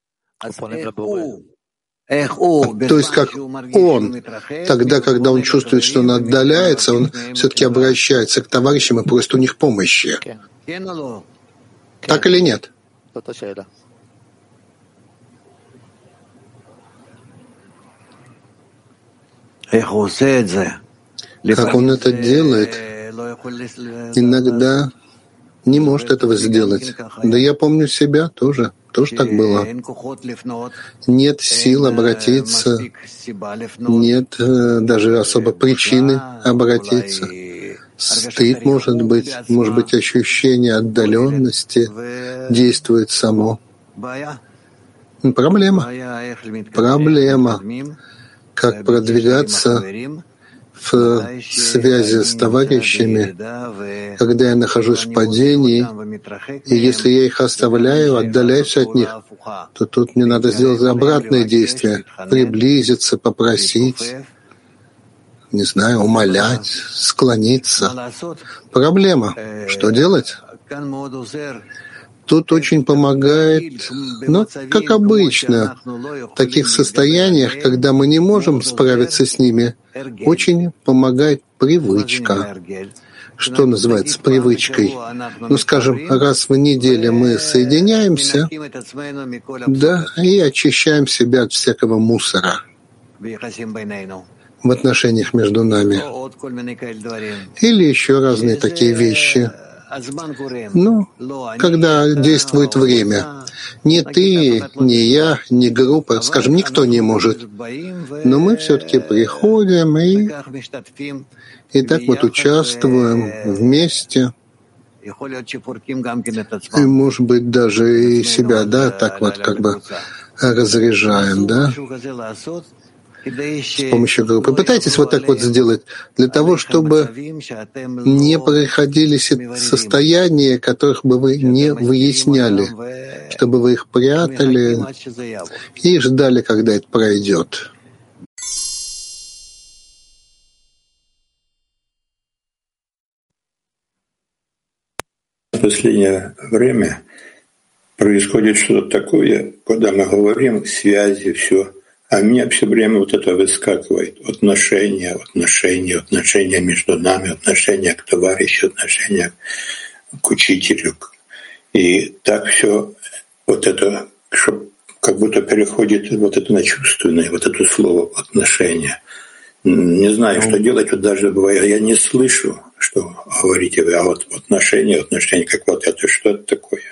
То есть как он, тогда, когда он чувствует, что он отдаляется, он все-таки обращается к товарищам и просит у них помощи. Так или нет? Как он это делает, иногда не может этого сделать. Да я помню себя тоже. Тоже так было. Нет сил обратиться, нет э, даже особо причины обратиться. Стыд, может быть, может быть, ощущение отдаленности действует само. Проблема. Проблема. Как продвигаться в связи с товарищами, когда я нахожусь в падении, и если я их оставляю, отдаляюсь от них, то тут мне надо сделать обратное действие, приблизиться, попросить, не знаю, умолять, склониться. Проблема. Что делать? Тут очень помогает, ну, как обычно, в таких состояниях, когда мы не можем справиться с ними, очень помогает привычка. Что называется привычкой? Ну, скажем, раз в неделю мы соединяемся, да, и очищаем себя от всякого мусора в отношениях между нами. Или еще разные такие вещи. Ну, когда действует время. Ни ты, ни я, ни группа, скажем, никто не может. Но мы все-таки приходим и, и так вот участвуем вместе. И, может быть, даже и себя, да, так вот как бы разряжаем, да, с помощью группы. Пытайтесь вот так вот сделать, для того, чтобы не происходили состояния, которых бы вы не выясняли, чтобы вы их прятали и ждали, когда это пройдет. В последнее время происходит что-то такое, когда мы говорим связи, все. А мне все время вот это выскакивает. Отношения, отношения, отношения между нами, отношения к товарищу, отношения к учителю. И так все вот это, как будто переходит вот это на чувственное, вот это слово отношения. Не знаю, что делать. Вот даже бывает, я не слышу, что говорите вы, а вот отношения, отношения, как вот это, что это такое?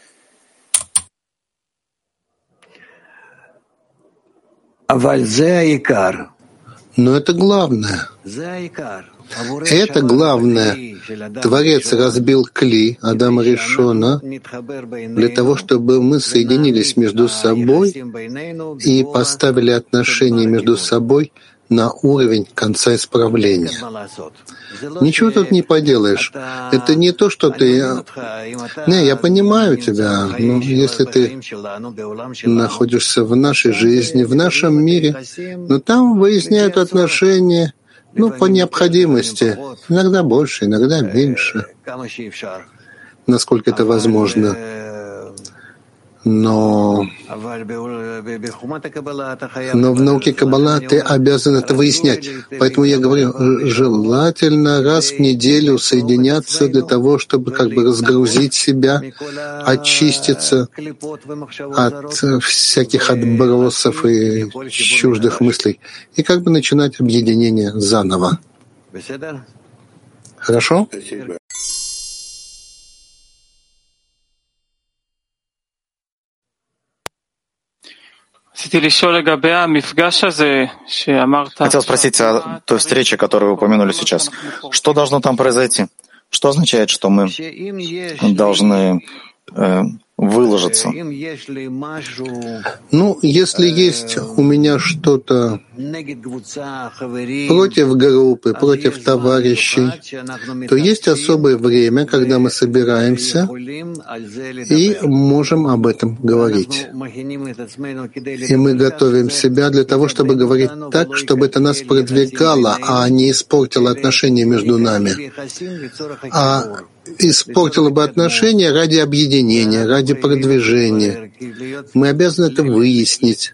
Но это главное. Это главное. Творец разбил кли Адама Ришона для того, чтобы мы соединились между собой и поставили отношения между собой на уровень конца исправления. Ничего тут не поделаешь. Это не то, что ты... Не, я понимаю тебя, но если ты находишься в нашей жизни, в нашем мире, но там выясняют отношения, ну, по необходимости. Иногда больше, иногда меньше. Насколько это возможно. Но, но в науке Каббала ты обязан это выяснять. Поэтому я говорю, желательно раз в неделю соединяться для того, чтобы как бы разгрузить себя, очиститься от всяких отбросов и чуждых мыслей, и как бы начинать объединение заново. Хорошо? Хотел спросить о той встрече, которую вы упомянули сейчас. Что должно там произойти? Что означает, что мы должны э, выложиться? Ну, если есть у меня что-то против группы, против товарищей, то есть особое время, когда мы собираемся и можем об этом говорить. И мы готовим себя для того, чтобы говорить так, чтобы это нас продвигало, а не испортило отношения между нами. А испортило бы отношения ради объединения, ради продвижения. Мы обязаны это выяснить.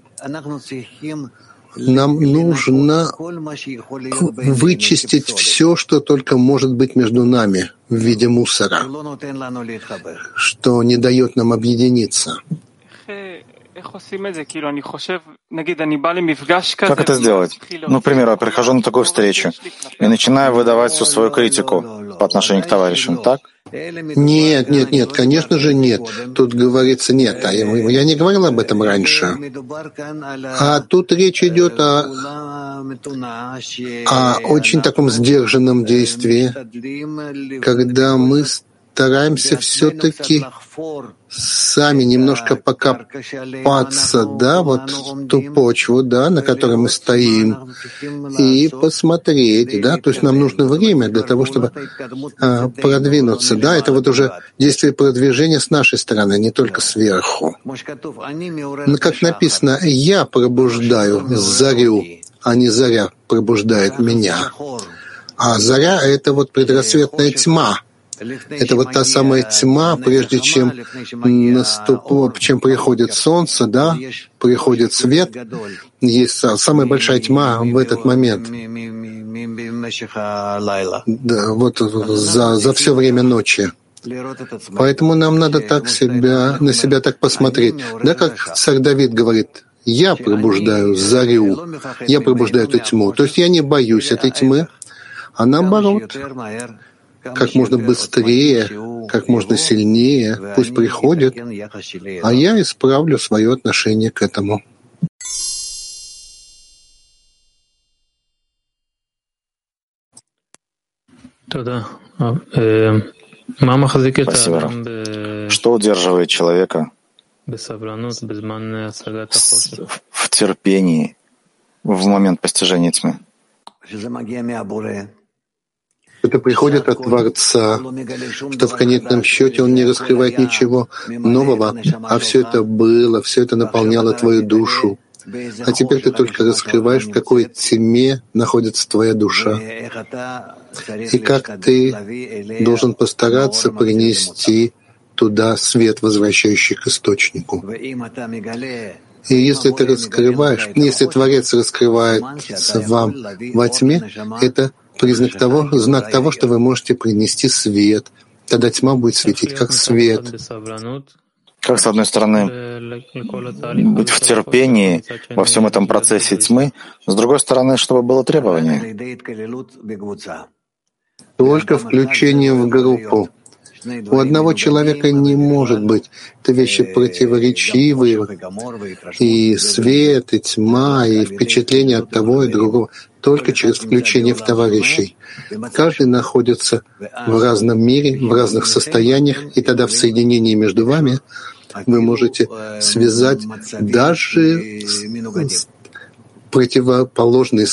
Нам нужно вычистить все, что только может быть между нами в виде мусора, что не дает нам объединиться. Как это сделать? Ну, к примеру, я прихожу на такую встречу и начинаю выдавать всю свою критику по отношению к товарищам, так? Нет, нет, нет, конечно же нет. Тут говорится нет. А я не говорил об этом раньше. А тут речь идет о, о очень таком сдержанном действии, когда мы стараемся все-таки сами немножко покопаться, да, вот в ту почву, да, на которой мы стоим, и посмотреть, да, то есть нам нужно время для того, чтобы а, продвинуться, да, это вот уже действие продвижения с нашей стороны, не только сверху. Но, как написано, я пробуждаю зарю, а не заря пробуждает меня. А заря — это вот предрассветная тьма. Это вот та самая тьма, прежде чем наступ... чем приходит солнце, да, приходит свет, есть самая большая тьма в этот момент. Да, вот за, за все время ночи. Поэтому нам надо так себя, на себя так посмотреть. Да, как царь Давид говорит, я пробуждаю зарю, я пробуждаю эту тьму. То есть я не боюсь этой тьмы, а наоборот, как можно быстрее, как можно сильнее, пусть приходит, а я исправлю свое отношение к этому. Спасибо. Что удерживает человека в терпении в момент постижения тьмы? Это приходит от Творца, что в конечном счете Он не раскрывает ничего нового, а все это было, все это наполняло твою душу. А теперь ты только раскрываешь, в какой тьме находится твоя душа. И как ты должен постараться принести туда свет, возвращающий к источнику. И если ты раскрываешь, если Творец раскрывается вам во тьме, это признак того, знак того, что вы можете принести свет. Тогда тьма будет светить как свет. Как, с одной стороны, быть в терпении во всем этом процессе тьмы, с другой стороны, чтобы было требование. Только включение в группу. У одного человека не может быть. Это вещи противоречивые. И свет, и тьма, и впечатление от того и другого. Только через включение в товарищей. Каждый находится в разном мире, в разных состояниях, и тогда в соединении между вами вы можете связать даже противоположные